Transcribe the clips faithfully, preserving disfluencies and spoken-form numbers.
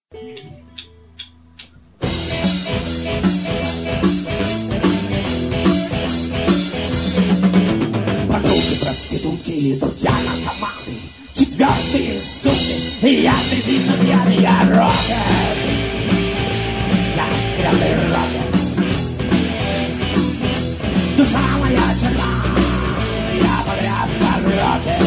Подруги, проститутки, друзья наркоманы, четвертые сутки, и я сильно пьяный, я рокер. Я скрятый рокер. Душа моя черна, я погряз в роке.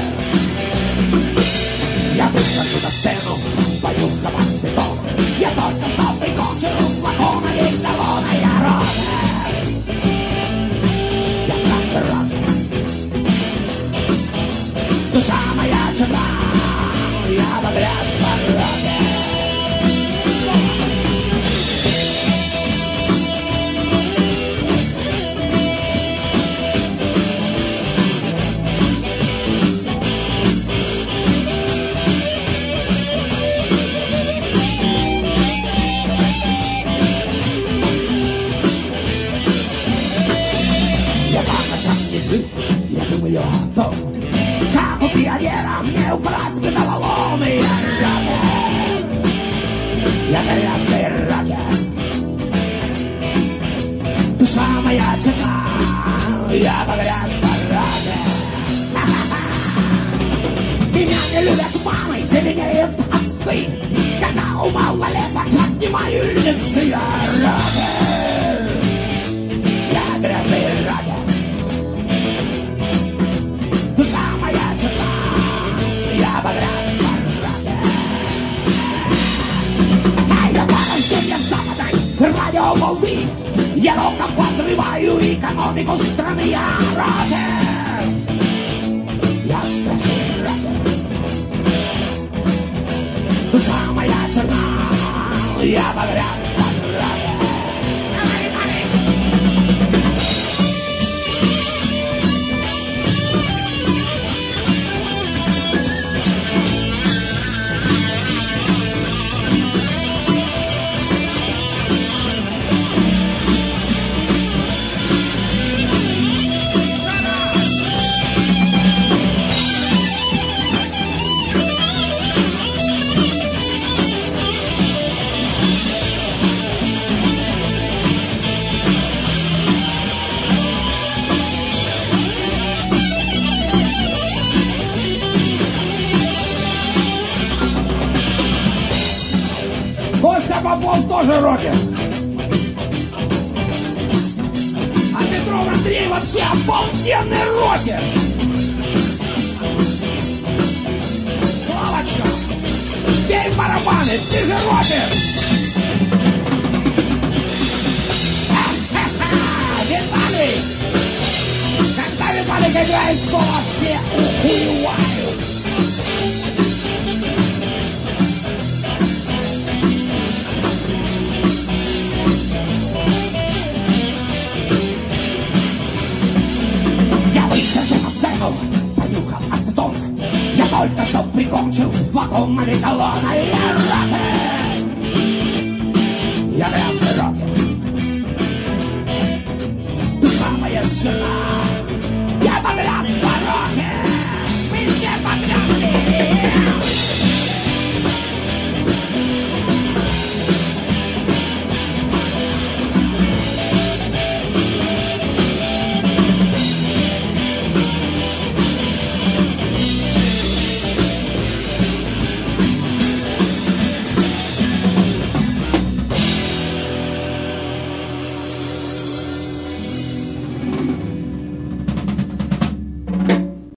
Я выхожу на сцену, пою хабар-цветок. Я только что прикончил флакона весь талона, я рокер. Я страшный рокер. Душа моя черна, я погряз в роке. Я думаю о том, как у пионера мне украсть металлолом. И я рокер, я грязный рокер. Душа моя черна, я погряз в роке. Меня не любят мамы, зеленеют отцы. Когда у малолеток отнимаю лица, я рокер, я грязный рокер. Душа моя черна, я погряз в роке. Я по рождению западной радиоволны, я роком подрываю экономику страны. Я рокер, я страшный рокер. Душа моя черна, я погряз в роке. Костя Попов тоже рокер. А Петров Андрей вообще обалденный рокер. Славочка, бей барабаны, ты же рокер. Виталий, когда Виталик играет в голос, все ухуевают.